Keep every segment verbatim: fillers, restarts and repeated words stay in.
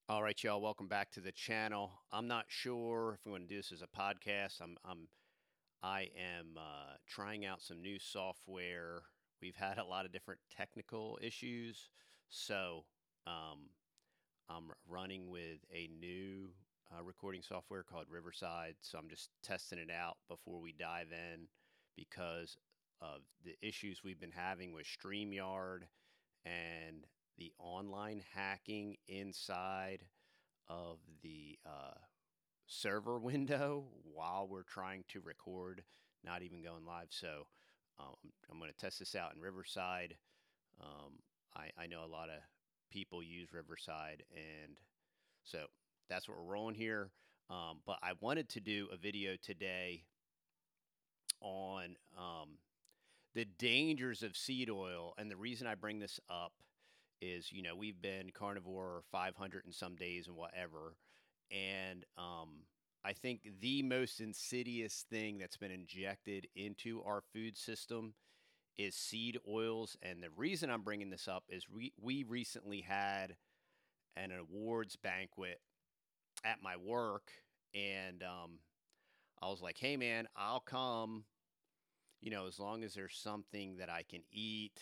All right, y'all. Welcome back to the channel. I'm not sure if I'm going to do this as a podcast. I'm, I'm, I am uh, trying out some new software. We've had a lot of different technical issues, so um, I'm running with a new uh, recording software called Riverside. So I'm just testing it out before we dive in because of the issues we've been having with StreamYard and the online hacking inside of the uh, server window while we're trying to record, not even going live. So um, I'm going to test this out in Riverside. Um, I, I know a lot of people use Riverside, and so that's what we're rolling here. Um, but I wanted to do a video today on um, the dangers of seed oil. And the reason I bring this up is, you know, we've been carnivore five hundred and some days and whatever. And um, I think the most insidious thing that's been injected into our food system is seed oils. And the reason I'm bringing this up is we, we recently had an awards banquet at my work. And um, I was like, hey, man, I'll come, you know, as long as there's something that I can eat.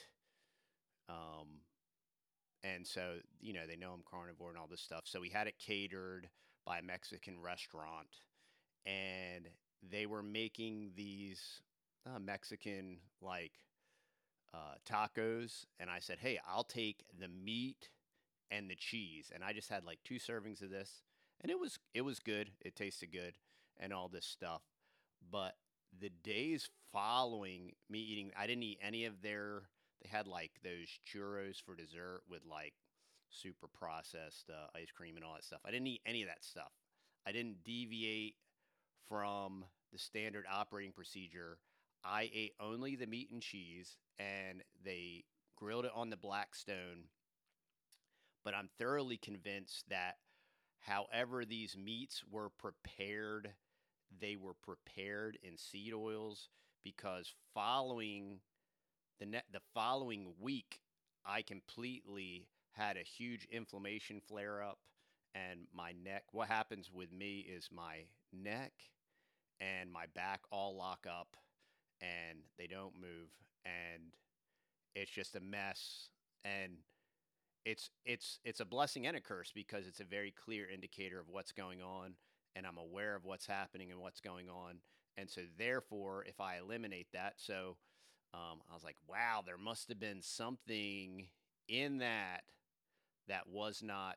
Um, and so, you know, they know I'm carnivore and all this stuff. So we had it catered by a Mexican restaurant, and they were making these uh, Mexican like uh, tacos. And I said, hey, I'll take the meat and the cheese. And I just had like two servings of this, and it was it was good. It tasted good, and all this stuff. But the days following me eating, I didn't eat any of their. They had like those churros for dessert with like super processed uh, ice cream and all that stuff. I didn't eat any of that stuff. I didn't deviate from the standard operating procedure. I ate only the meat and cheese, and they grilled it on the black stone. But I'm thoroughly convinced that however these meats were prepared, they were prepared in seed oils because following the net the following week, I completely had a huge inflammation flare up and my neck. What happens with me is my neck and my back all lock up and they don't move, and it's just a mess. And it's it's it's a blessing and a curse because it's a very clear indicator of what's going on, and I'm aware of what's happening and what's going on. And so therefore, if I eliminate that, so um, I was like, wow, there must have been something in that that was not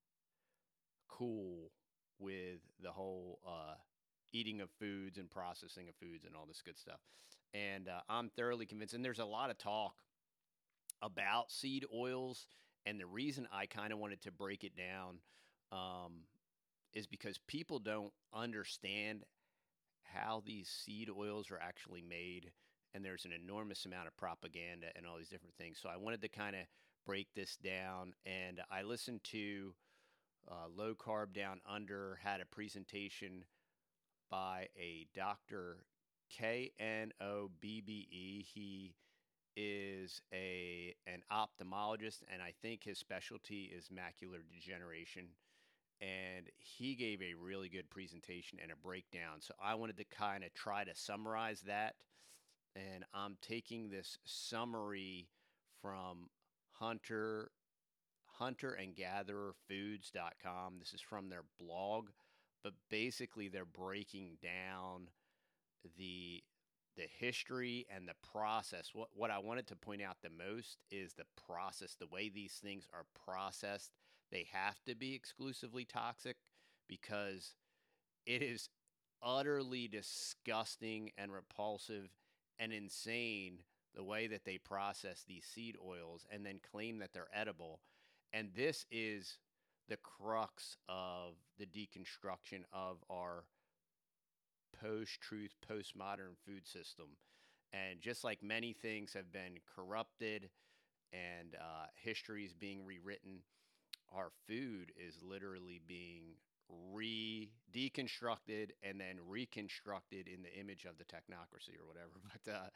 cool with the whole uh, eating of foods and processing of foods and all this good stuff. And uh, I'm thoroughly convinced. And there's a lot of talk about seed oils. And the reason I kind of wanted to break it down um, is because people don't understand how these seed oils are actually made. And there's an enormous amount of propaganda and all these different things. So I wanted to kind of break this down. And I listened to uh, Low Carb Down Under, had a presentation by a doctor K N O B B E. He is a an ophthalmologist, and I think his specialty is macular degeneration. And he gave a really good presentation and a breakdown. So I wanted to kind of try to summarize that. And I'm taking this summary from Hunter hunter and gatherer foods dot com. This is from their blog, but basically they're breaking down the the history and the process. What what I wanted to point out the most is the process, the way these things are processed. They have to be exclusively toxic because it is utterly disgusting and repulsive and insane the way that they process these seed oils and then claim that they're edible. And this is the crux of the deconstruction of our post truth, postmodern food system. And just like many things have been corrupted and uh, history is being rewritten, our food is literally being re deconstructed and then reconstructed in the image of the technocracy or whatever. But uh,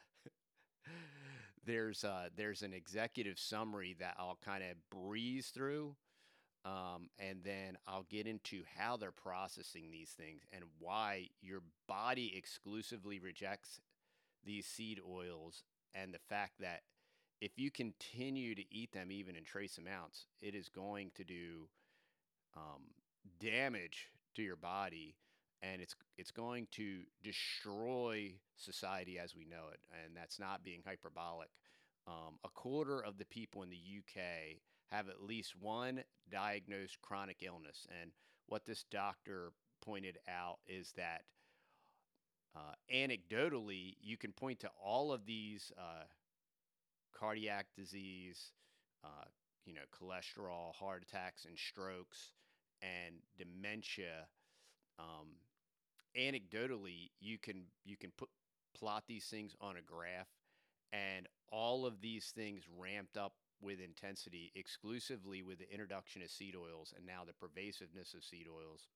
there's uh, there's an executive summary that I'll kind of breeze through. Um, and then I'll get into how they're processing these things and why your body exclusively rejects these seed oils, and the fact that if you continue to eat them even in trace amounts, it is going to do um, damage to your body, and it's it's going to destroy society as we know it, and that's not being hyperbolic. Um, a quarter of the people in the U K have at least one diagnosed chronic illness, and what this doctor pointed out is that uh, anecdotally, you can point to all of these uh, cardiac disease, uh, you know, cholesterol, heart attacks, and strokes, and dementia. Um, Anecdotally, you can you can put plot these things on a graph, and all of these things ramped up with intensity exclusively with the introduction of seed oils and now the pervasiveness of seed oils.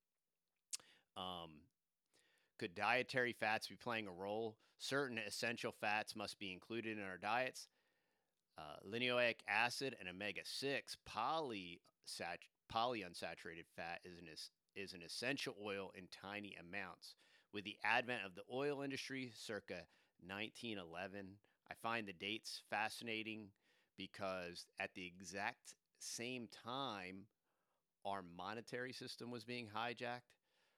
Um, could dietary fats be playing a role? Certain essential fats must be included in our diets. Uh, linoleic acid and omega six polysat- polyunsaturated fat is an, is an essential oil in tiny amounts. With the advent of the oil industry circa nineteen eleven, I find the dates fascinating because at the exact same time, our monetary system was being hijacked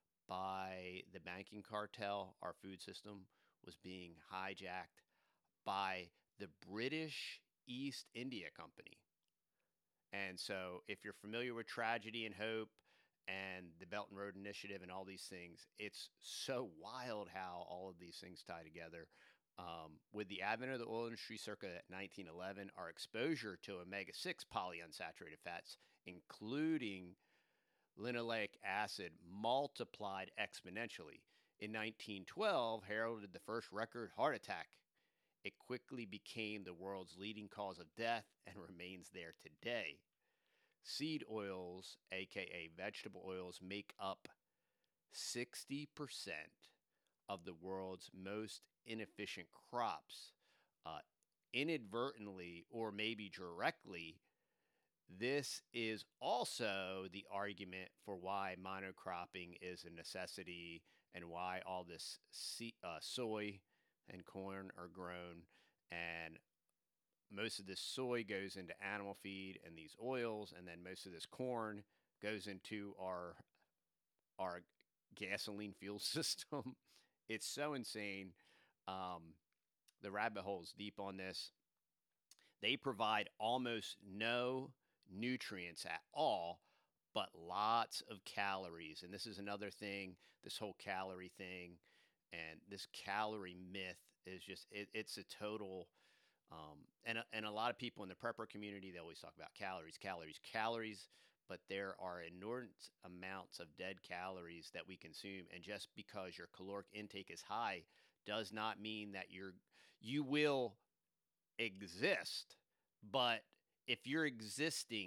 by the banking cartel. Our food system was being hijacked by the British East India Company. And so, if you're familiar with Tragedy and Hope and the Belt and Road Initiative and all these things, it's so wild how all of these things tie together. Um, with the advent of the oil industry circa nineteen eleven, our exposure to omega six polyunsaturated fats, including linoleic acid, multiplied exponentially. In nineteen twelve, heralded the first record heart attack. It quickly became the world's leading cause of death and remains there today. Seed oils, aka vegetable oils, make up sixty percent of the world's most inefficient crops. Uh, inadvertently, or maybe directly, this is also the argument for why monocropping is a necessity and why all this uh, soy and corn are grown. And most of this soy goes into animal feed and these oils, and then most of this corn goes into our our gasoline fuel system. It's so insane. Um, the rabbit hole's deep on this. They provide almost no nutrients at all, but lots of calories. And this is another thing, this whole calorie thing and this calorie myth is just, it, it's a total, um, and, a- and a lot of people in the prepper community, they always talk about calories, calories, calories, but there are inordinate amounts of dead calories that we consume. And just because your caloric intake is high does not mean that you're, you will exist. But if you're existing,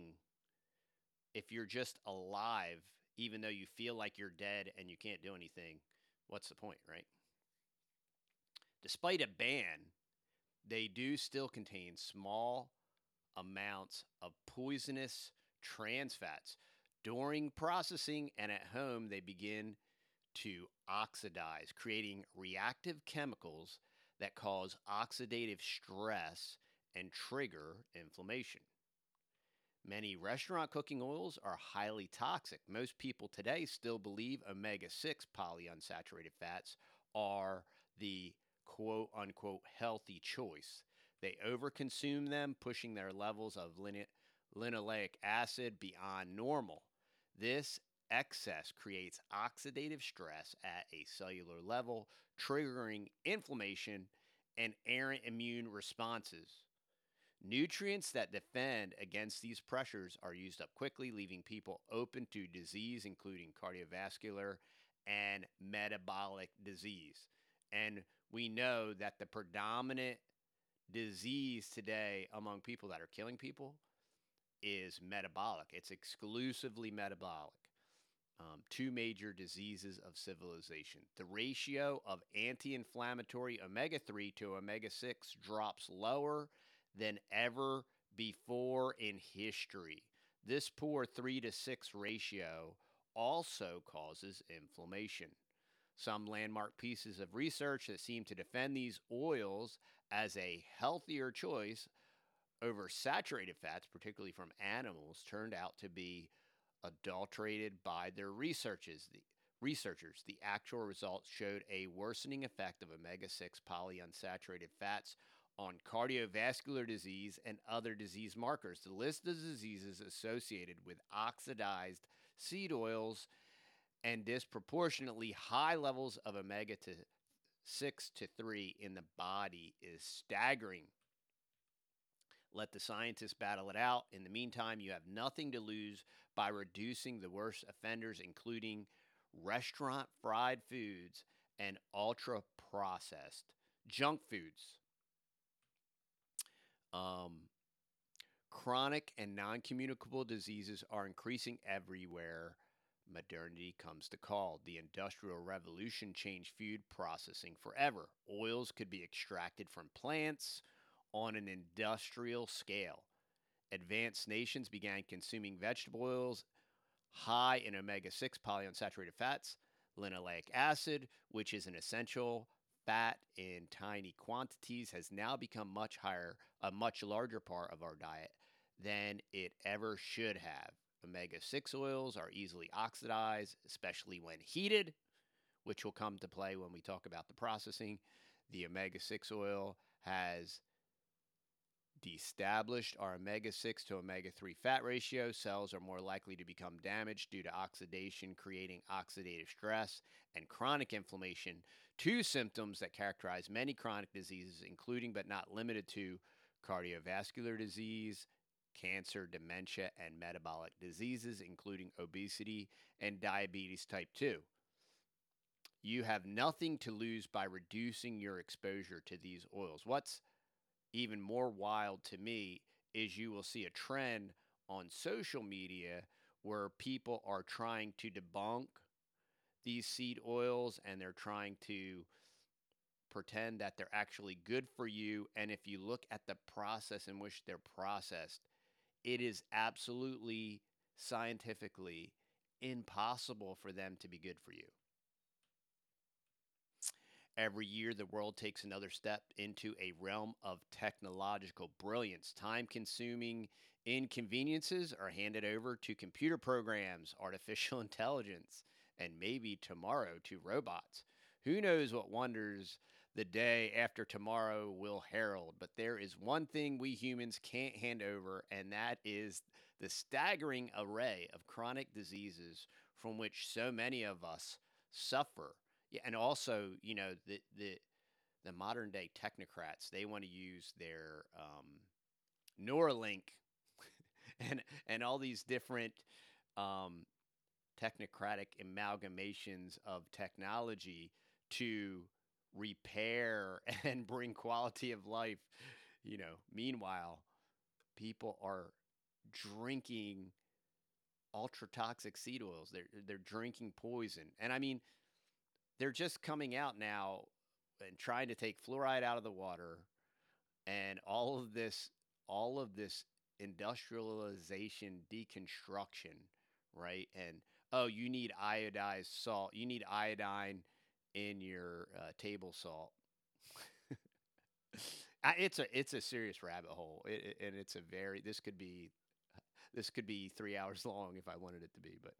if you're just alive, even though you feel like you're dead and you can't do anything, what's the point, right? Despite a ban, they do still contain small amounts of poisonous trans fats. During processing and at home, they begin to oxidize, creating reactive chemicals that cause oxidative stress and trigger inflammation. Many restaurant cooking oils are highly toxic. Most people today still believe omega six polyunsaturated fats are the quote unquote healthy choice. They overconsume them, pushing their levels of lin- linoleic acid beyond normal. This excess creates oxidative stress at a cellular level, triggering inflammation and errant immune responses. Nutrients that defend against these pressures are used up quickly, leaving people open to disease, including cardiovascular and metabolic disease. And we know that the predominant disease today among people that are killing people is metabolic. It's exclusively metabolic. Um, two major diseases of civilization. The ratio of anti inflammatory omega three to omega six drops lower than ever before in history. This poor three to six ratio also causes inflammation. Some landmark pieces of research that seem to defend these oils as a healthier choice over saturated fats, particularly from animals, turned out to be adulterated by their researchers. The researchers, the actual results showed a worsening effect of omega six polyunsaturated fats on cardiovascular disease and other disease markers. The list of diseases associated with oxidized seed oils and disproportionately high levels of omega six to three in the body is staggering. Let the scientists battle it out. In the meantime, you have nothing to lose by reducing the worst offenders, including restaurant fried foods and ultra processed junk foods. Um, Chronic and non communicable diseases are increasing everywhere modernity comes to call. The Industrial Revolution changed food processing forever. Oils could be extracted from plants on an industrial scale. Advanced nations began consuming vegetable oils high in omega six polyunsaturated fats, linoleic acid, which is an essential fat in tiny quantities, has now become much higher, a much larger part of our diet than it ever should have. Omega six oils are easily oxidized, especially when heated, which will come to play when we talk about the processing. The omega six oil has de-established our omega six to omega three fat ratio. Cells are more likely to become damaged due to oxidation, creating oxidative stress and chronic inflammation, two symptoms that characterize many chronic diseases, including but not limited to cardiovascular disease, cancer, dementia, and metabolic diseases, including obesity and diabetes type two. You have nothing to lose by reducing your exposure to these oils. What's even more wild to me is you will see a trend on social media where people are trying to debunk these seed oils and they're trying to pretend that they're actually good for you. And if you look at the process in which they're processed, it is absolutely scientifically impossible for them to be good for you. Every year, the world takes another step into a realm of technological brilliance. Time consuming inconveniences are handed over to computer programs, artificial intelligence, and maybe tomorrow to robots. Who knows what wonders the day after tomorrow will herald? But there is one thing we humans can't hand over, and that is the staggering array of chronic diseases from which so many of us suffer. Yeah, and also, you know, the the the modern day technocrats, they want to use their um, Neuralink and and all these different um, technocratic amalgamations of technology to repair and bring quality of life. You know, meanwhile, people are drinking ultra toxic seed oils. They're they're drinking poison, and I mean, they're just coming out now and trying to take fluoride out of the water and all of this all of this industrialization deconstruction, right? And oh, you need iodized salt, you need iodine in your uh, table salt. it's a it's a serious rabbit hole, it, it, and it's a very this could be this could be three hours long if I wanted it to be. But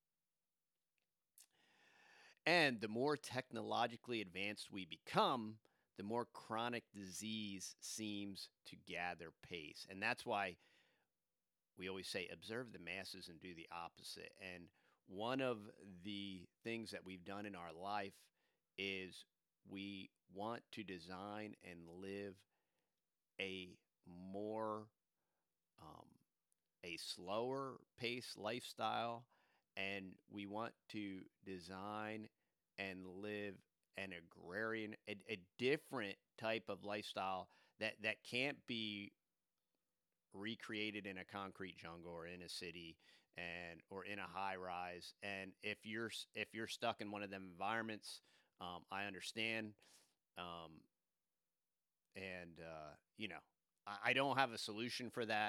and the more technologically advanced we become, the more chronic disease seems to gather pace. And that's why we always say observe the masses and do the opposite. And one of the things that we've done in our life is we want to design and live a more um, a slower pace lifestyle, and we want to design and live an agrarian, a, a different type of lifestyle that that can't be recreated in a concrete jungle or in a city and or in a high rise. And if you're if you're stuck in one of them environments, um, I understand. Um, and uh, you know, I, I don't have a solution for that.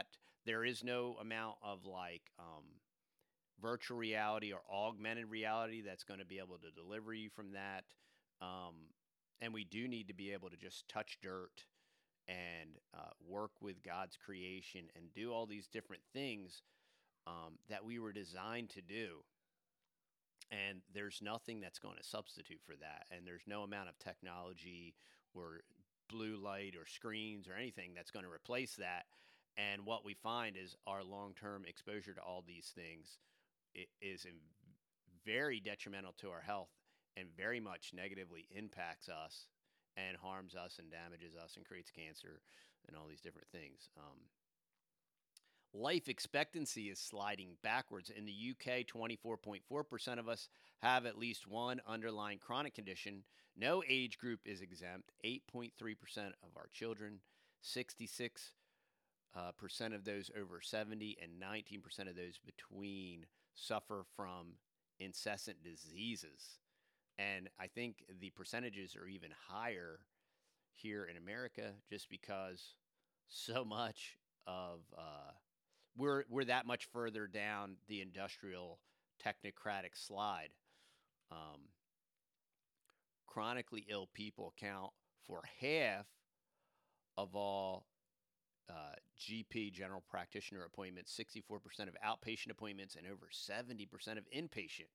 There is no amount of like um, virtual reality or augmented reality that's going to be able to deliver you from that. Um, and we do need to be able to just touch dirt and uh, work with God's creation and do all these different things um, that we were designed to do. And there's nothing that's going to substitute for that. And there's no amount of technology or blue light or screens or anything that's going to replace that. And what we find is our long term exposure to all these things is very detrimental to our health and very much negatively impacts us and harms us and damages us and creates cancer and all these different things. Um, life expectancy is sliding backwards. In the U K, twenty-four point four percent of us have at least one underlying chronic condition. No age group is exempt. eight point three percent of our children, sixty-six uh, percent of those over seventy, and nineteen percent of those between suffer from incessant diseases. And I think the percentages are even higher here in America just because so much of uh, we're we're that much further down the industrial technocratic slide. Um, chronically ill people account for half of all uh, G P, general practitioner appointments, sixty-four percent of outpatient appointments, and over seventy percent of inpatient.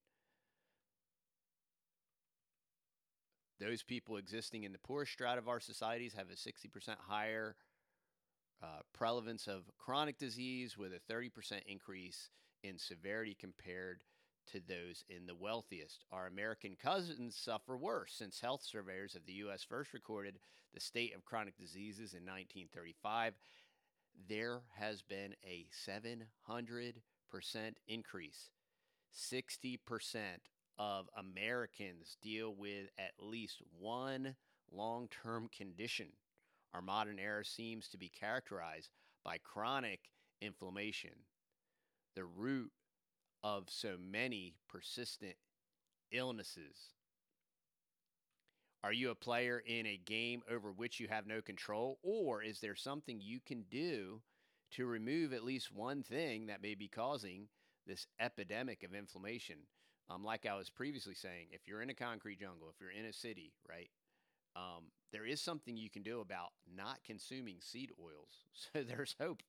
Those people existing in the poorest strata of our societies have a sixty percent higher uh, prevalence of chronic disease, with a thirty percent increase in severity compared to those in the wealthiest. Our American cousins suffer worse, since health surveyors of the U S first recorded the state of chronic diseases in nineteen thirty-five. There has been a seven hundred percent increase. sixty percent of Americans deal with at least one long-term condition. Our modern era seems to be characterized by chronic inflammation, the root of so many persistent illnesses. Are you a player in a game over which you have no control, or is there something you can do to remove at least one thing that may be causing this epidemic of inflammation? Um, like I was previously saying, if you're in a concrete jungle, if you're in a city, right, um, there is something you can do about not consuming seed oils. So there's hope.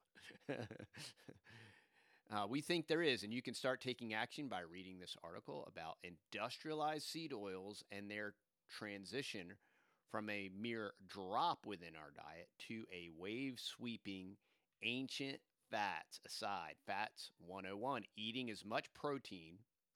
uh, we think there is, and you can start taking action by reading this article about industrialized seed oils and their transition from a mere drop within our diet to a wave-sweeping ancient fats aside. Fats one oh one, eating as much protein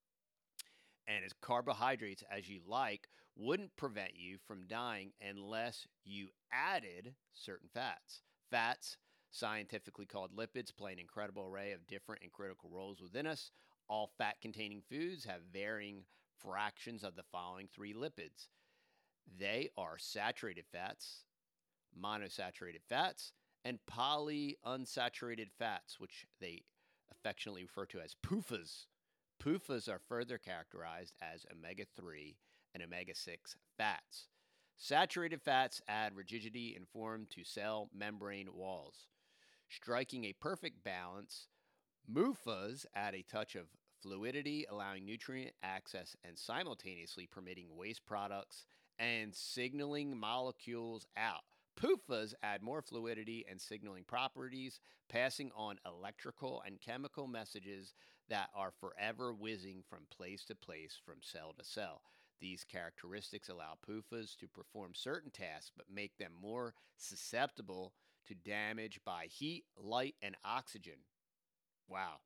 and as carbohydrates as you like wouldn't prevent you from dying unless you added certain fats. Fats, scientifically called lipids, play an incredible array of different and critical roles within us. All fat-containing foods have varying fractions of the following three lipids. They are saturated fats, monosaturated fats, and polyunsaturated fats, which they affectionately refer to as P U F As. P U F As are further characterized as omega three and omega six fats. Saturated fats add rigidity and form to cell membrane walls. Striking a perfect balance, M U F As add a touch of fluidity, allowing nutrient access and simultaneously permitting waste products and signaling molecules out. P U F As add more fluidity and signaling properties, passing on electrical and chemical messages that are forever whizzing from place to place, from cell to cell. These characteristics allow P U F As to perform certain tasks, but make them more susceptible to damage by heat, light, and oxygen. Wow.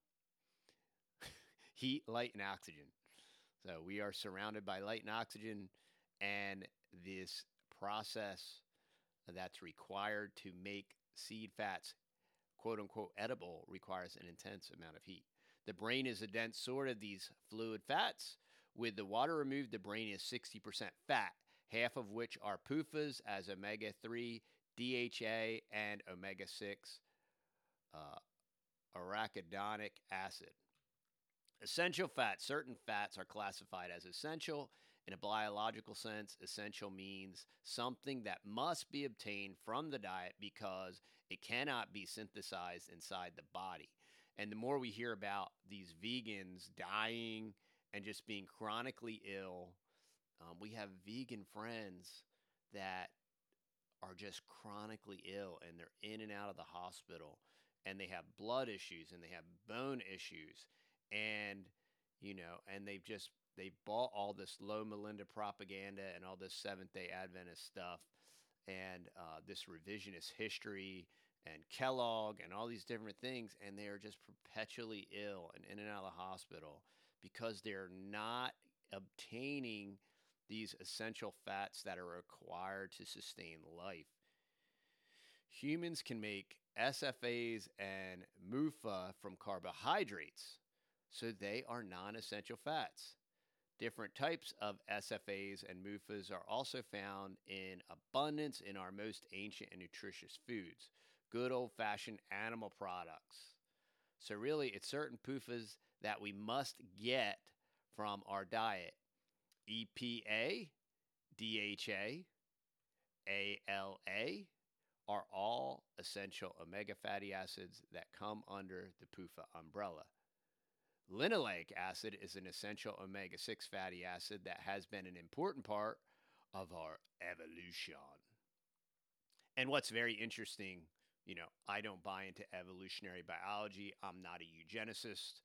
Heat, light, and oxygen. So we are surrounded by light and oxygen, and this process that's required to make seed fats, quote unquote, edible requires an intense amount of heat. The brain is a dense sort of these fluid fats. With the water removed, the brain is sixty percent fat, half of which are P U F As as omega three, D H A, and omega six uh, arachidonic acid. Essential fats. Certain fats are classified as essential In a biological sense, essential means something that must be obtained from the diet because it cannot be synthesized inside the body. And the more we hear about these vegans dying and just being chronically ill, um, we have vegan friends that are just chronically ill and they're in and out of the hospital and they have blood issues and they have bone issues and you know and they've just they bought all this low Melinda propaganda and all this Seventh Day Adventist stuff and uh, this revisionist history and Kellogg and all these different things, and they are just perpetually ill and in and out of the hospital because they're not obtaining these essential fats that are required to sustain life. Humans can make S F As and M U F A from carbohydrates, so they are non essential fats. Different types of S F As and M U F As are also found in abundance in our most ancient and nutritious foods, good old fashioned animal products. So, really, it's certain P U F As that we must get from our diet. E P A, D H A, A L A are all essential omega fatty acids that come under the P U F A umbrella. Linoleic acid is an essential omega six fatty acid that has been an important part of our evolution. And what's very interesting, you know, I don't buy into evolutionary biology. I'm not a eugenicist,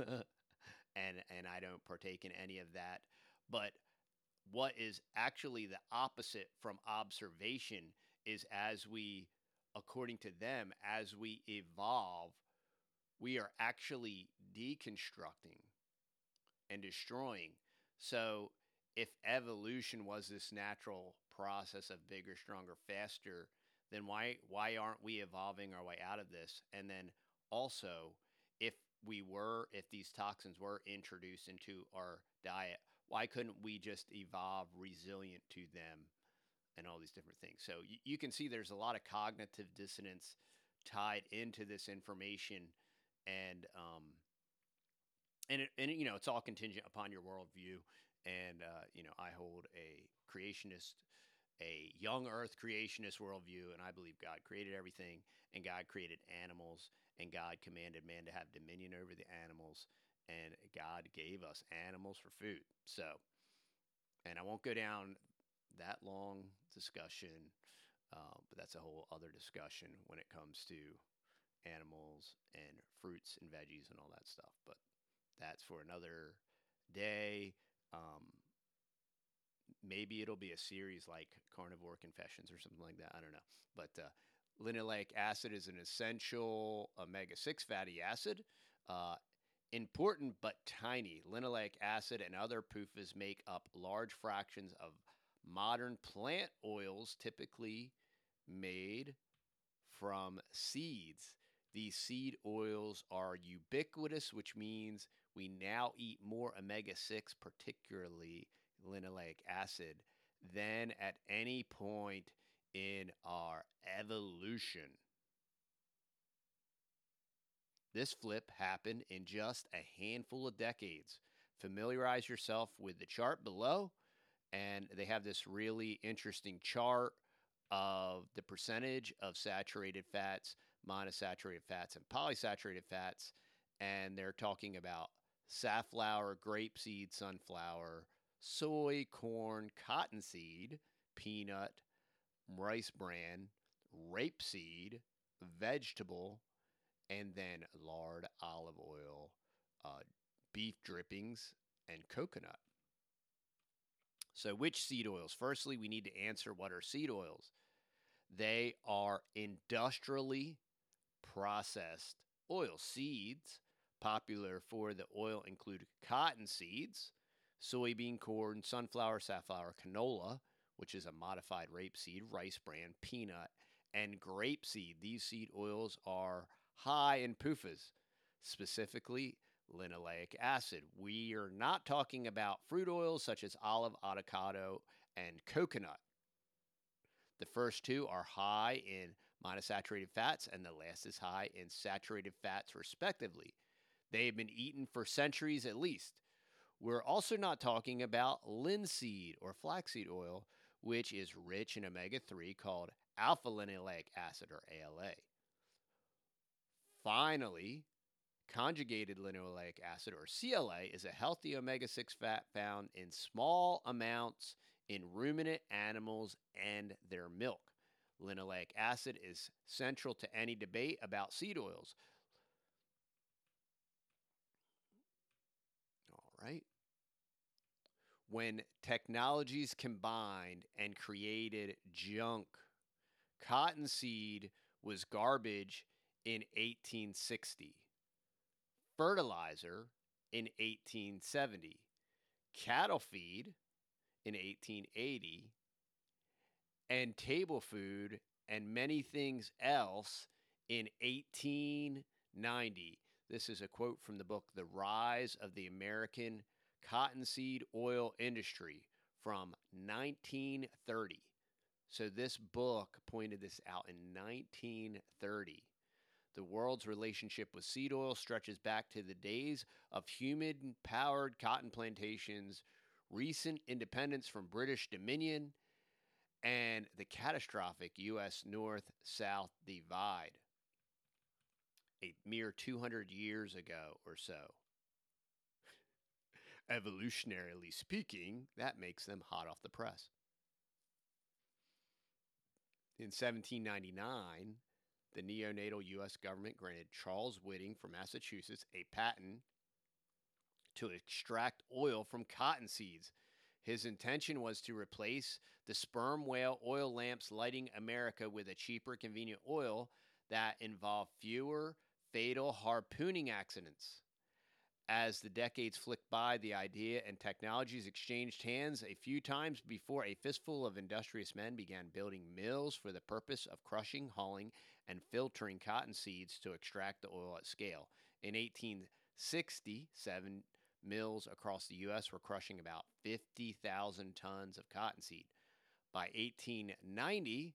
and and I don't partake in any of that. But what is actually the opposite from observation is as we, according to them, as we evolve, we are actually deconstructing and destroying. So if evolution was this natural process of bigger, stronger, faster, then why why aren't we evolving our way out of this? And then also, if we were, if these toxins were introduced into our diet, why couldn't we just evolve resilient to them and all these different things? So you, you can see there's a lot of cognitive dissonance tied into this information, and um, and it, and you know it's all contingent upon your worldview. And uh, you know I hold a creationist, a young Earth creationist worldview, and I believe God created everything, and God created animals, and God commanded man to have dominion over the animals, and God gave us animals for food. So, and I won't go down that long discussion, uh, but that's a whole other discussion when it comes to animals and fruits and veggies and all that stuff. But that's for another day. Um, maybe it'll be a series like Carnivore Confessions or something like that. I don't know. But uh, linoleic acid is an essential omega six fatty acid. Uh, important but tiny. Linoleic acid and other P U F As make up large fractions of modern plant oils, typically made from seeds. These seed oils are ubiquitous, which means we now eat more omega six, particularly linoleic acid, than at any point in our evolution. This flip happened in just a handful of decades. Familiarize yourself with the chart below, and they have this really interesting chart of the percentage of saturated fats, monosaturated fats, and polysaturated fats. And they're talking about safflower, grapeseed, sunflower, soy, corn, cottonseed, peanut, rice bran, rapeseed, vegetable, and then lard, olive oil, uh, beef drippings, and coconut. So, which seed oils? Firstly, we need to answer what are seed oils. They are industrially processed oil. Seeds popular for the oil include cotton seeds, soybean, corn, sunflower, safflower, canola, which is a modified rapeseed, rice bran, peanut, and grapeseed. These seed oils are high in P U F As, specifically linoleic acid. We are not talking about fruit oils such as olive, avocado, and coconut. The first two are high in monosaturated fats, and the last is high in saturated fats, respectively. They have been eaten for centuries at least. We're also not talking about linseed or flaxseed oil, which is rich in omega three called alpha linoleic acid or A L A. Finally, conjugated linoleic acid or C L A is a healthy omega six fat found in small amounts in ruminant animals and their milk. Linoleic acid is central to any debate about seed oils. All right. When technologies combined and created junk, cottonseed was garbage in eighteen sixty, fertilizer in eighteen seventy, cattle feed in eighteen eighty, and table food and many things else in eighteen ninety. This is a quote from the book The Rise of the American Cottonseed Oil Industry from nineteen thirty. So this book pointed this out in nineteen thirty. The world's relationship with seed oil stretches back to the days of human-powered cotton plantations, recent independence from British Dominion, and the catastrophic U S North-South divide a mere two hundred years ago or so. Evolutionarily speaking, that makes them hot off the press. In seventeen ninety-nine, the neonatal U S government granted Charles Whiting from Massachusetts a patent to extract oil from cotton seeds. His intention was to replace the sperm whale oil lamps lighting America with a cheaper, convenient oil that involved fewer fatal harpooning accidents. As the decades flicked by, the idea and technologies exchanged hands a few times before a fistful of industrious men began building mills for the purpose of crushing, hauling, and filtering cotton seeds to extract the oil at scale. In eighteen sixty, seven mills across the U S were crushing about fifty thousand tons of cottonseed. By eighteen ninety,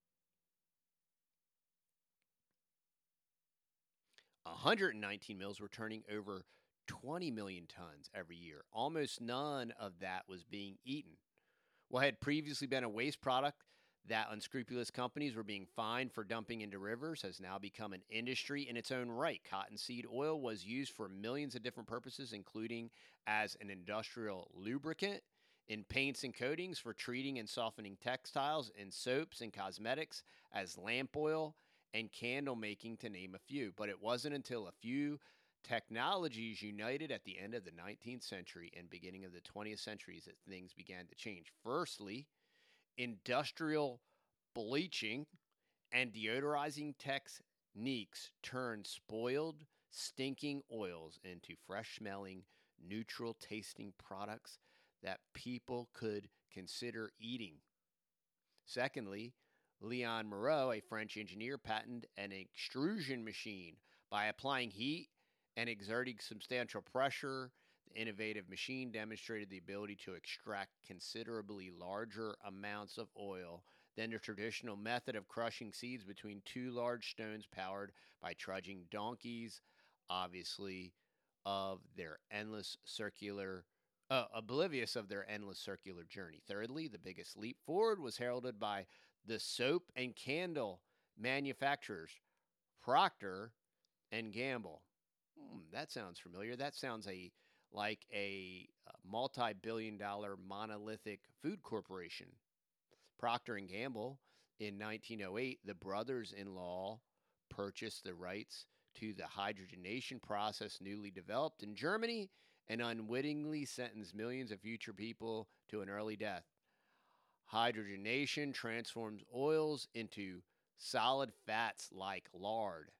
one hundred nineteen mills were turning over twenty million tons every year. Almost none of that was being eaten. What had previously been a waste product that unscrupulous companies were being fined for dumping into rivers has now become an industry in its own right. Cottonseed oil was used for millions of different purposes, including as an industrial lubricant, in paints and coatings for treating and softening textiles, in soaps and cosmetics, as lamp oil, and candle making, to name a few. But it wasn't until a few technologies united at the end of the nineteenth century and beginning of the twentieth century that things began to change. Firstly, industrial bleaching and deodorizing techniques turned spoiled, stinking oils into fresh-smelling, neutral-tasting products that people could consider eating. Secondly, Leon Moreau, a French engineer, patented an extrusion machine. By applying heat and exerting substantial pressure, the innovative machine demonstrated the ability to extract considerably larger amounts of oil than the traditional method of crushing seeds between two large stones powered by trudging donkeys, obviously of their endless circular, uh, oblivious of their endless circular journey. Thirdly, the biggest leap forward was heralded by the soap and candle manufacturers, Procter and Gamble. Hmm, that sounds familiar. That sounds a like a, a multi-billion dollar monolithic food corporation. Procter and Gamble, in nineteen oh eight, the brothers-in-law purchased the rights to the hydrogenation process newly developed in Germany and unwittingly sentenced millions of future people to an early death. Hydrogenation transforms oils into solid fats like lard.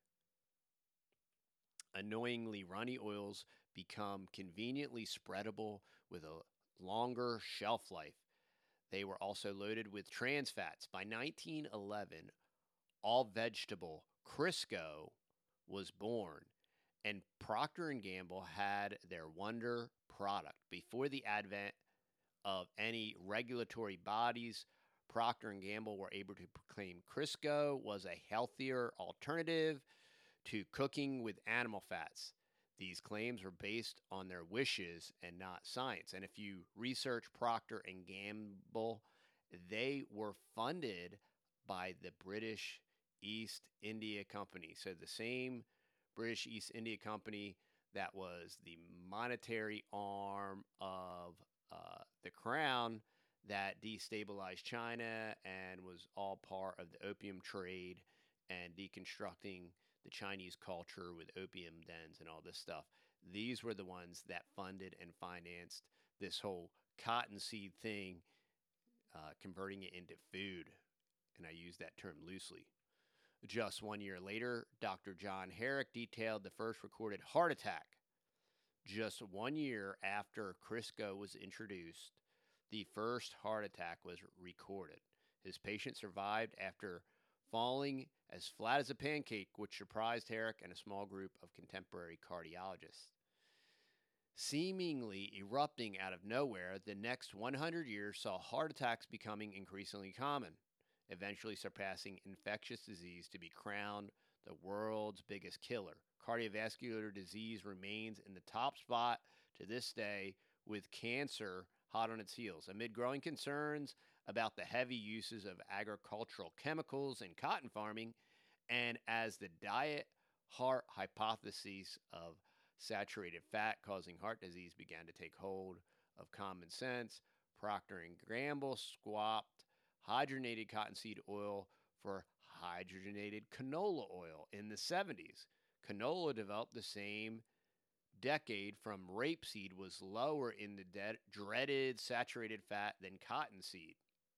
Annoyingly runny oils become conveniently spreadable with a longer shelf life. They were also loaded with trans fats. By nineteen eleven, all vegetable Crisco was born, and Procter and Gamble had their wonder product. Before the advent of any regulatory bodies, Procter and Gamble were able to proclaim Crisco was a healthier alternative to cooking with animal fats. These claims were based on their wishes and not science. And if you research Procter and Gamble, they were funded by the British East India Company. So the same British East India Company that was the monetary arm of uh, the crown that destabilized China and was all part of the opium trade and deconstructing the Chinese culture with opium dens and all this stuff. These were the ones that funded and financed this whole cottonseed thing, uh, converting it into food. And I use that term loosely. Just one year later, Doctor John Herrick detailed the first recorded heart attack. Just one year after Crisco was introduced, the first heart attack was recorded. His patient survived after falling as flat as a pancake, which surprised Herrick and a small group of contemporary cardiologists. Seemingly erupting out of nowhere, the next one hundred years saw heart attacks becoming increasingly common, eventually surpassing infectious disease to be crowned the world's biggest killer. Cardiovascular disease remains in the top spot to this day, with cancer hot on its heels. Amid growing concerns about the heavy uses of agricultural chemicals in cotton farming, and as the diet heart hypothesis of saturated fat causing heart disease began to take hold of common sense, Procter and Gamble swapped hydrogenated cottonseed oil for hydrogenated canola oil in the seventies. Canola developed the same decade from rapeseed, was lower in the de- dreaded saturated fat than cottonseed.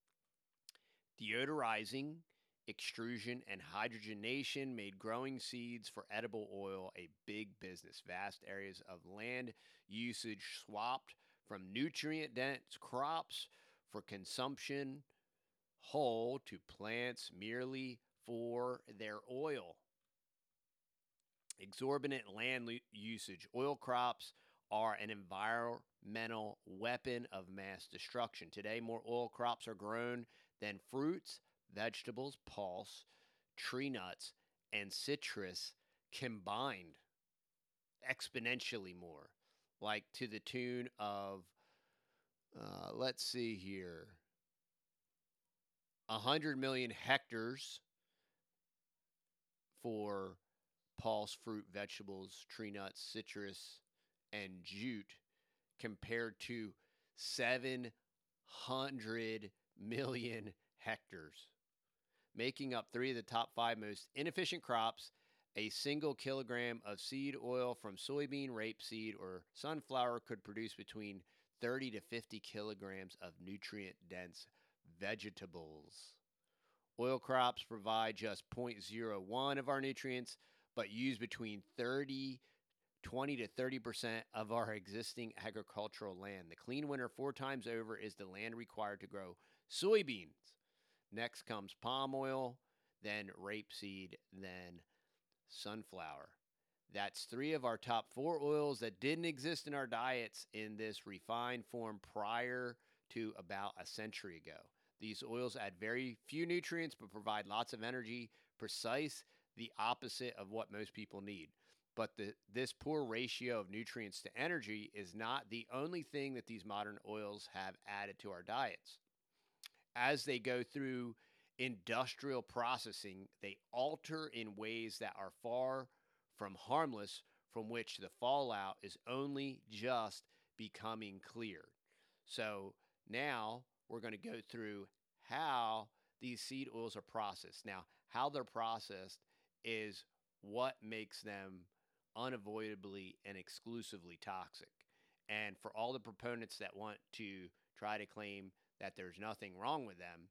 Deodorizing, extrusion, and hydrogenation made growing seeds for edible oil a big business. Vast areas of land usage swapped from nutrient-dense crops for consumption whole to plants merely for their oil. Exorbitant land lo- usage. Oil crops are an environmental weapon of mass destruction. Today, more oil crops are grown than fruits, vegetables, pulse, tree nuts, and citrus combined. Exponentially more. Like to the tune of, uh, let's see here, one hundred million hectares for pulse, fruit, vegetables, tree nuts, citrus, and jute compared to seven hundred million hectares, making up three of the top five most inefficient crops. A single kilogram of seed oil from soybean, rapeseed, or sunflower could produce between thirty to fifty kilograms of nutrient-dense vegetables. Oil crops provide just zero point zero one of our nutrients, but use between thirty, twenty to thirty percent of our existing agricultural land. The clean winner four times over is the land required to grow soybeans. Next comes palm oil, then rapeseed, then sunflower. That's three of our top four oils that didn't exist in our diets in this refined form prior to about a century ago. These oils add very few nutrients but provide lots of energy, precise the opposite of what most people need. But the, this poor ratio of nutrients to energy is not the only thing that these modern oils have added to our diets. As they go through industrial processing, they alter in ways that are far from harmless, from which the fallout is only just becoming clear. So now we're going to go through how these seed oils are processed. Now, how they're processed is what makes them unavoidably and exclusively toxic. And for all the proponents that want to try to claim that there's nothing wrong with them,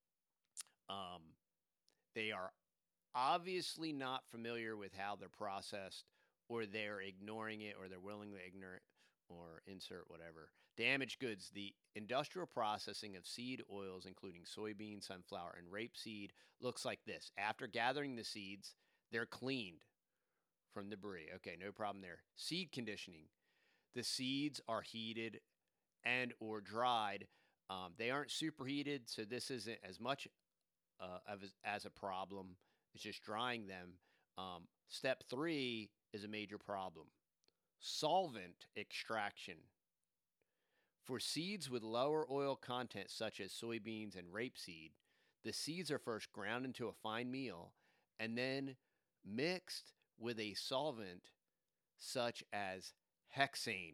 um, they are obviously not familiar with how they're processed, or they're ignoring it, or they're willingly ignorant, or insert whatever. Damaged goods. The industrial processing of seed oils, including soybean, sunflower, and rapeseed, looks like this. After gathering the seeds, they're cleaned from debris. Okay, no problem there. Seed conditioning. The seeds are heated and or dried. Um, they aren't superheated, so this isn't as much uh, of as, as a problem. It's just drying them. Um, step three is a major problem. Solvent extraction. For seeds with lower oil content, such as soybeans and rapeseed, the seeds are first ground into a fine meal and then mixed with a solvent such as hexane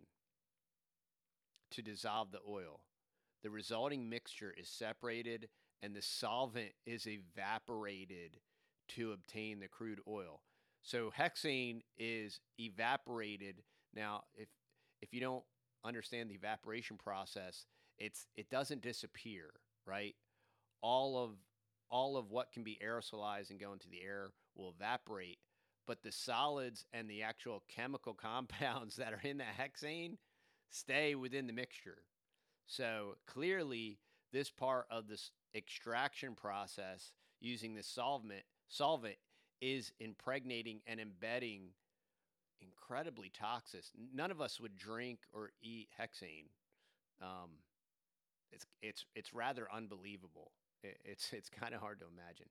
to dissolve the oil. The resulting mixture is separated and the solvent is evaporated to obtain the crude oil. So hexane is evaporated. Now, if if you don't understand the evaporation process, it's it doesn't disappear, right? All of all of what can be aerosolized and go into the air will evaporate, but the solids and the actual chemical compounds that are in that hexane stay within the mixture. So clearly, this part of this extraction process using this solvent solvent is impregnating and embedding incredibly toxic. None of us would drink or eat hexane. Um, it's it's it's rather unbelievable. It, it's it's kind of hard to imagine.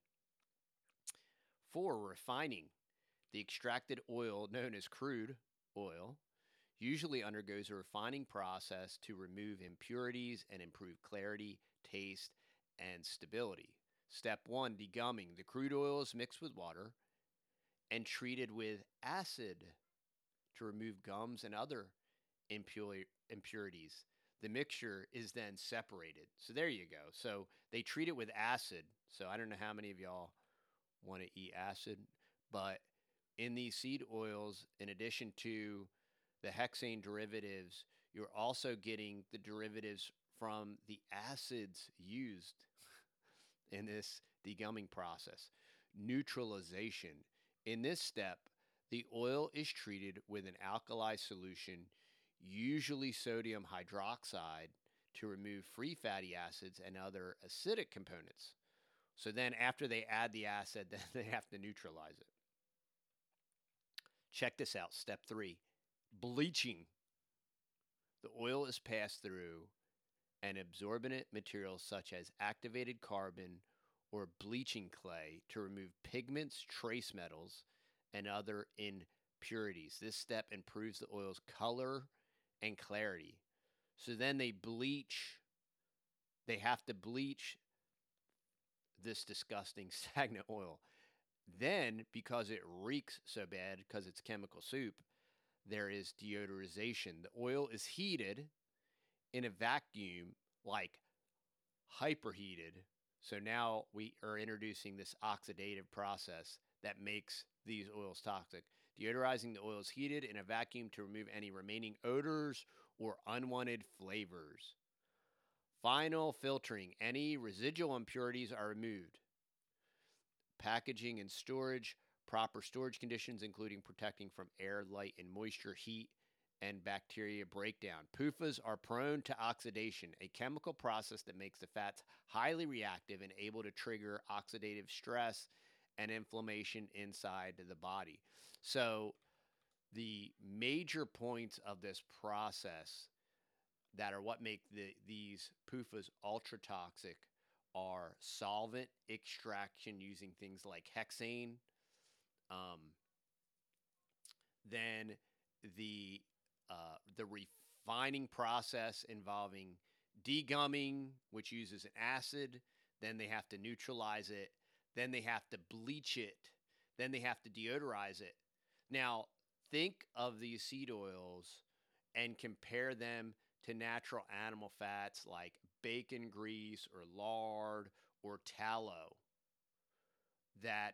For refining, the extracted oil, known as crude oil, usually undergoes a refining process to remove impurities and improve clarity, taste, and stability. Step one, degumming. The crude oil is mixed with water and treated with acid to remove gums and other impure, impurities. The mixture is then separated. So there you go. So they treat it with acid. So I don't know how many of y'all want to eat acid, but in these seed oils, in addition to the hexane derivatives, you're also getting the derivatives from the acids used in this degumming process. Neutralization. In this step, the oil is treated with an alkali solution, usually sodium hydroxide, to remove free fatty acids and other acidic components. So then after they add the acid, then they have to neutralize it. Check this out. Step three, bleaching. The oil is passed through an absorbent material such as activated carbon or bleaching clay to remove pigments, trace metals, and other impurities. This step improves the oil's color and clarity. So then they bleach, they have to bleach this disgusting stagnant oil. Then, because it reeks so bad, because it's chemical soup, there is deodorization. The oil is heated in a vacuum, like hyperheated. So now we are introducing this oxidative process that makes these oils toxic. Deodorizing the oil is heated in a vacuum to remove any remaining odors or unwanted flavors. Final filtering. Any residual impurities are removed. Packaging and storage. Proper storage conditions, including protecting from air, light, and moisture, heat, and bacteria breakdown. P U F As are prone to oxidation, a chemical process that makes the fats highly reactive and able to trigger oxidative stress and inflammation inside the body. So the major points of this process that are what make the, these P U F As ultra toxic are solvent extraction using things like hexane, um, then the uh, the refining process involving degumming, which uses an acid. Then they have to neutralize it. Then they have to bleach it. Then they have to deodorize it. Now, think of these seed oils and compare them to natural animal fats like bacon grease or lard or tallow. That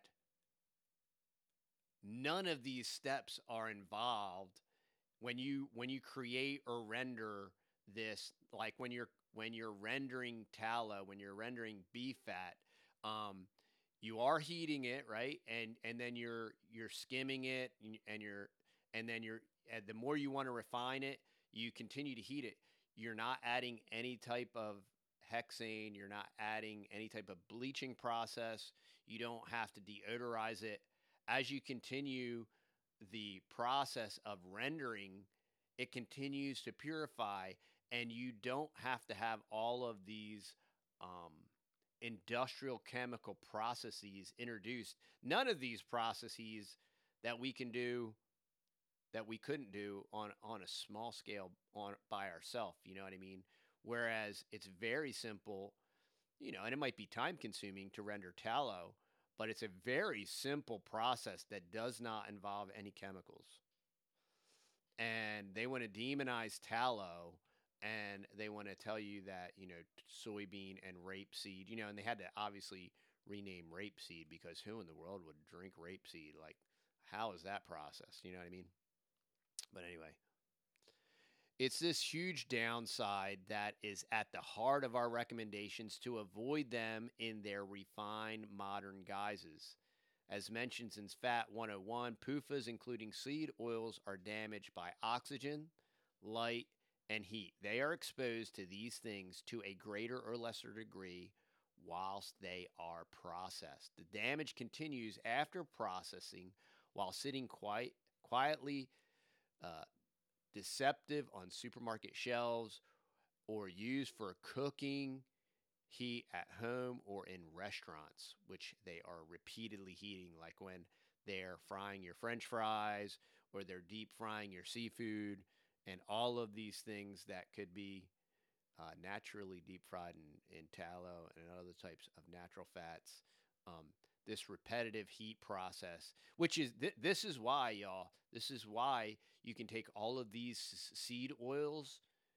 none of these steps are involved when you when you create or render this, like when you're when you're rendering tallow, when you're rendering beef fat, um, you are heating it, right? And and then you're you're skimming it, and, and you're and then you're and the more you want to refine it, you continue to heat it. You're not adding any type of hexane. You're not adding any type of bleaching process. You don't have to deodorize it. As you continue the process of rendering, it continues to purify, and you don't have to have all of these um, industrial chemical processes introduced. None of these processes that we can do that we couldn't do on on a small scale on by ourselves. You know what I mean? Whereas it's very simple, you know, and it might be time consuming to render tallow, but it's a very simple process that does not involve any chemicals. And they want to demonize tallow, and they want to tell you that, you know, soybean and rapeseed, you know, and they had to obviously rename rapeseed because who in the world would drink rapeseed? Like, how is that processed? You know what I mean? But anyway, it's this huge downside that is at the heart of our recommendations to avoid them in their refined modern guises. As mentioned in Fat one oh one, P U F As, including seed oils, are damaged by oxygen, light, and heat. They are exposed to these things to a greater or lesser degree whilst they are processed. The damage continues after processing while sitting quiet, quietly uh, deceptive on supermarket shelves or used for cooking heat at home or in restaurants, which they are repeatedly heating, like when they're frying your french fries or they're deep frying your seafood, and all of these things that could be uh, naturally deep fried in, in tallow and other types of natural fats. Um, this repetitive heat process, which is th- this is why, y'all, this is why you can take all of these seed oils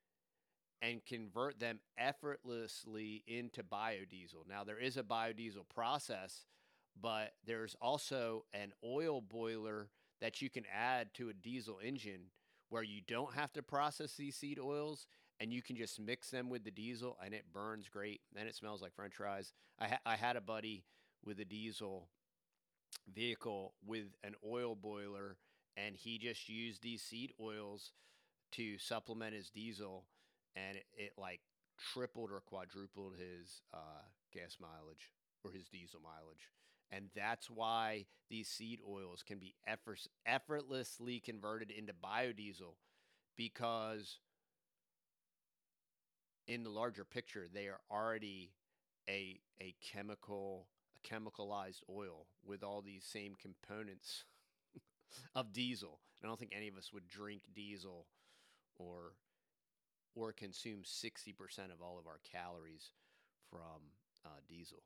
and convert them effortlessly into biodiesel. Now, there is a biodiesel process, but there's also an oil boiler that you can add to a diesel engine where you don't have to process these seed oils and you can just mix them with the diesel and it burns great. And it smells like french fries. I, ha- I had a buddy with a diesel vehicle with an oil boiler, and he just used these seed oils to supplement his diesel, and it, it like tripled or quadrupled his uh, gas mileage or his diesel mileage. And that's why these seed oils can be effort- effortlessly converted into biodiesel, because in the larger picture, they are already a a chemical a chemicalized oil with all these same components of diesel. And I don't think any of us would drink diesel or or consume sixty percent of all of our calories from uh, diesel.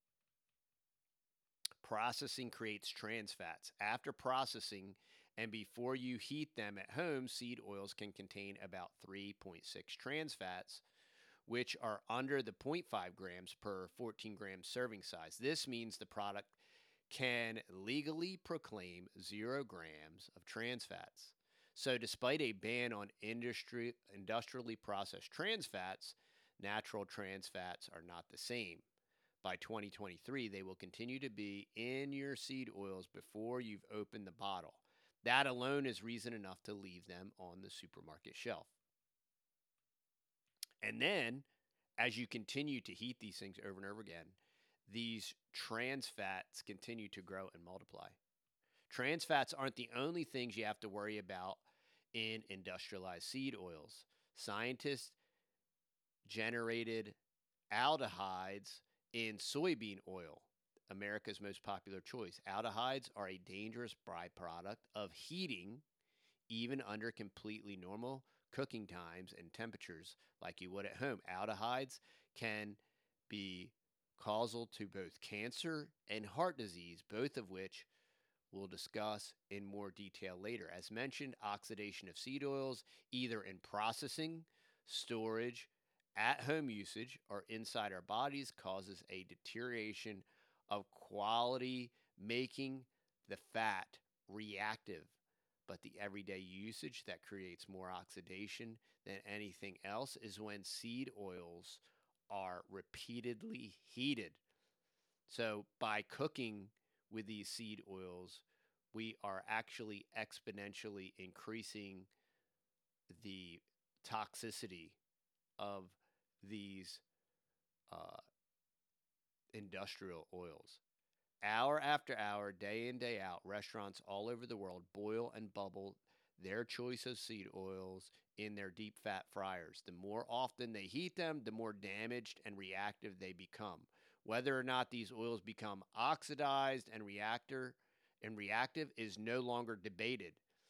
Processing creates trans fats. After processing and before you heat them at home, seed oils can contain about three point six trans fats, which are under the zero point five grams per fourteen gram serving size. This means the product can legally proclaim zero grams of trans fats. So, despite a ban on industry, industrially processed trans fats, natural trans fats are not the same. By twenty twenty-three, they will continue to be in your seed oils before you've opened the bottle. That alone is reason enough to leave them on the supermarket shelf. And then, as you continue to heat these things over and over again, these trans fats continue to grow and multiply. Trans fats aren't the only things you have to worry about in industrialized seed oils. Scientists generated aldehydes in soybean oil, America's most popular choice. Aldehydes are a dangerous byproduct of heating, even under completely normal cooking times and temperatures like you would at home. Aldehydes can be causal to both cancer and heart disease, both of which we'll discuss in more detail later. As mentioned, oxidation of seed oils, either in processing, storage, at home usage, or inside our bodies, causes a deterioration of quality, making the fat reactive. But the everyday usage that creates more oxidation than anything else is when seed oils are repeatedly heated. So, by cooking with these seed oils, we are actually exponentially increasing the toxicity of these uh, industrial oils. Hour after hour, day in, day out, restaurants all over the world boil and bubble their choice of seed oils in their deep fat fryers. The more often they heat them, the more damaged and reactive they become. Whether or not these oils become oxidized and reactor and reactive is no longer debated.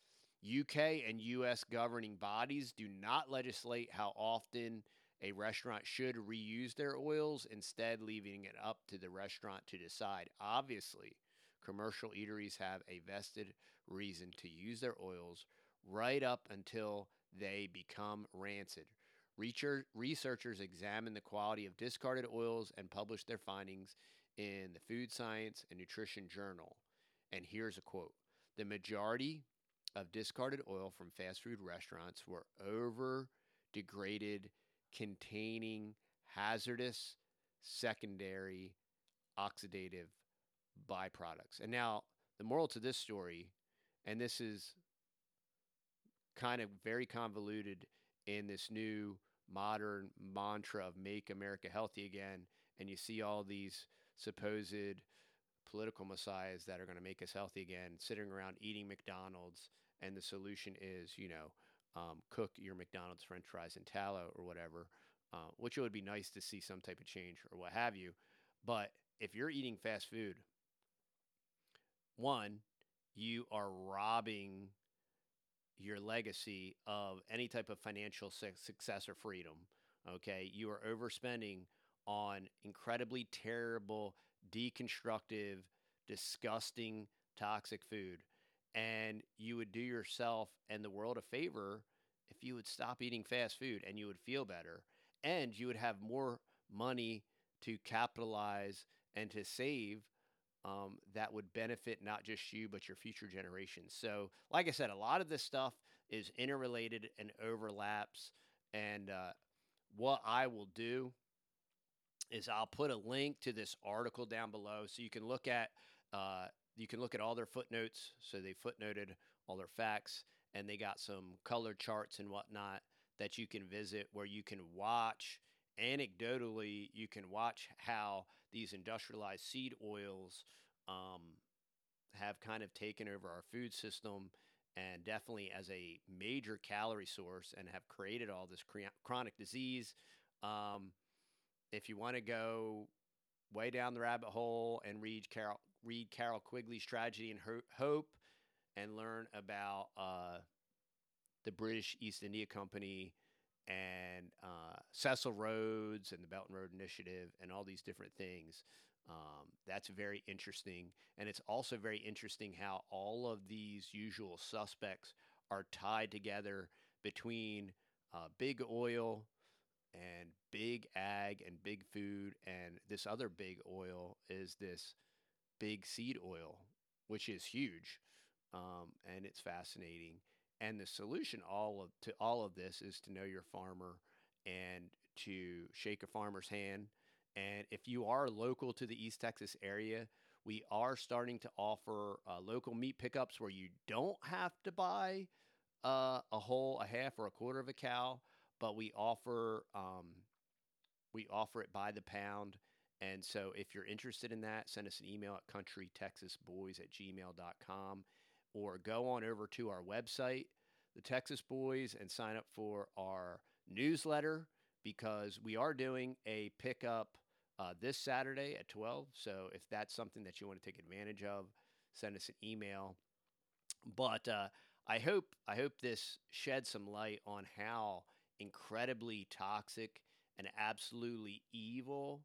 U K and U S governing bodies do not legislate how often a restaurant should reuse their oils, instead, leaving it up to the restaurant to decide. Obviously, commercial eateries have a vested reason to use their oils right up until they become rancid. Researchers examine the quality of discarded oils and publish their findings in the Food Science and Nutrition Journal. And here's a quote: "The majority of discarded oil from fast food restaurants were over degraded, containing hazardous secondary oxidative byproducts." And now, the moral to this story, and this is kind of very convoluted in this new modern mantra of "Make America Healthy Again," and you see all these supposed political messiahs that are going to make us healthy again sitting around eating McDonald's, and the solution is, you know, um, cook your McDonald's French fries in tallow or whatever, uh, which it would be nice to see some type of change or what have you. But if you're eating fast food, one, you are robbing your legacy of any type of financial su- success or freedom. Okay, you are overspending on incredibly terrible, deconstructive, disgusting, toxic food. And you would do yourself and the world a favor if you would stop eating fast food, and you would feel better. And you would have more money to capitalize and to save, um, that would benefit not just you, but your future generations. So, like I said, a lot of this stuff is interrelated and overlaps. And uh, what I will do is I'll put a link to this article down below so you can look at uh, you can look at all their footnotes. So they footnoted all their facts, and they got some color charts and whatnot that you can visit, where you can watch anecdotally. You can watch how these industrialized seed oils um, have kind of taken over our food system, and definitely as a major calorie source, and have created all this cre- chronic disease. Um, if you want to go way down the rabbit hole and read Carol read Carol Quigley's Tragedy and Hope, and learn about uh, the British East India Company and uh, Cecil Rhodes and the Belt and Road Initiative and all these different things. Um, that's very interesting. And it's also very interesting how all of these usual suspects are tied together between uh, big oil and big ag and big food. And this other big oil is this big seed oil, which is huge. Um, and it's fascinating. And the solution all of to all of this is to know your farmer and to shake a farmer's hand. And if you are local to the East Texas area, we are starting to offer uh, local meat pickups where you don't have to buy uh, a whole, a half, or a quarter of a cow, but we offer um, we offer it by the pound. And so if you're interested in that, send us an email at country texas boys at gmail dot com, or go on over to our website, The Texas Boys, and sign up for our newsletter, because we are doing a pickup uh, this Saturday at twelve. So if that's something that you want to take advantage of, send us an email. But uh, I hope I hope this sheds some light on how incredibly toxic and absolutely evil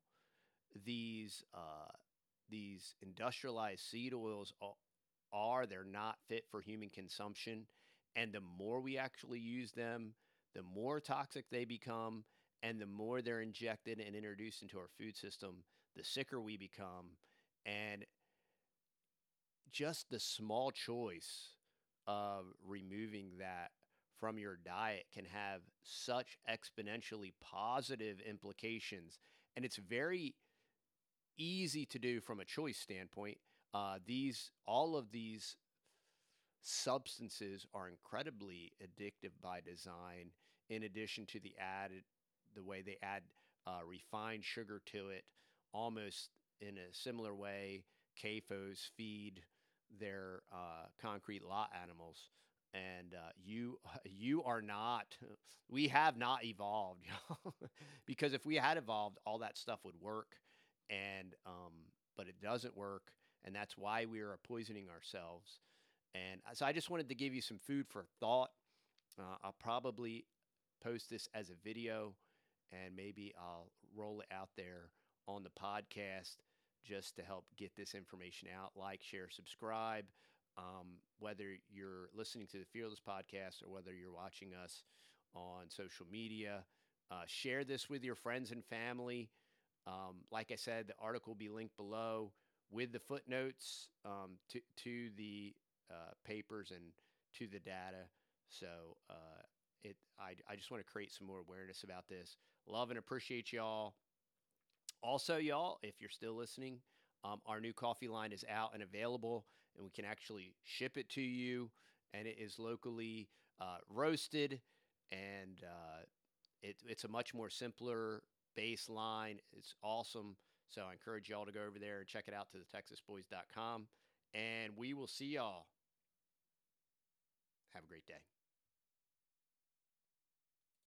these uh, these industrialized seed oils are. They're not fit for human consumption, and the more we actually use them, the more toxic they become, and the more they're injected and introduced into our food system, the sicker we become. And just the small choice of removing that from your diet can have such exponentially positive implications. And it's very easy to do from a choice standpoint. Uh, these all of these substances are incredibly addictive by design. In addition to the added, the way they add uh, refined sugar to it, almost in a similar way, C A F Os feed their uh, concrete lot animals. And uh, you you are not. We have not evolved, because if we had evolved, all that stuff would work, and um, but it doesn't work, and that's why we are poisoning ourselves. And uh, so I just wanted to give you some food for thought. Uh, I'll probably post this as a video, and maybe I'll roll it out there on the podcast just to help get this information out. Like, share, subscribe. Um, whether you're listening to the Fearless podcast or whether you're watching us on social media, uh, share this with your friends and family. Um, like I said, the article will be linked below with the footnotes um, to, to the uh, papers and to the data. So uh, it, I, I just want to create some more awareness about this. Love and appreciate y'all. Also, y'all, if you're still listening, um, our new coffee line is out and available, and we can actually ship it to you. And it is locally uh, roasted, and uh, it, it's a much more simpler base line. It's awesome. So I encourage y'all to go over there and check it out to the texas boys dot com. And we will see y'all. Have a great day.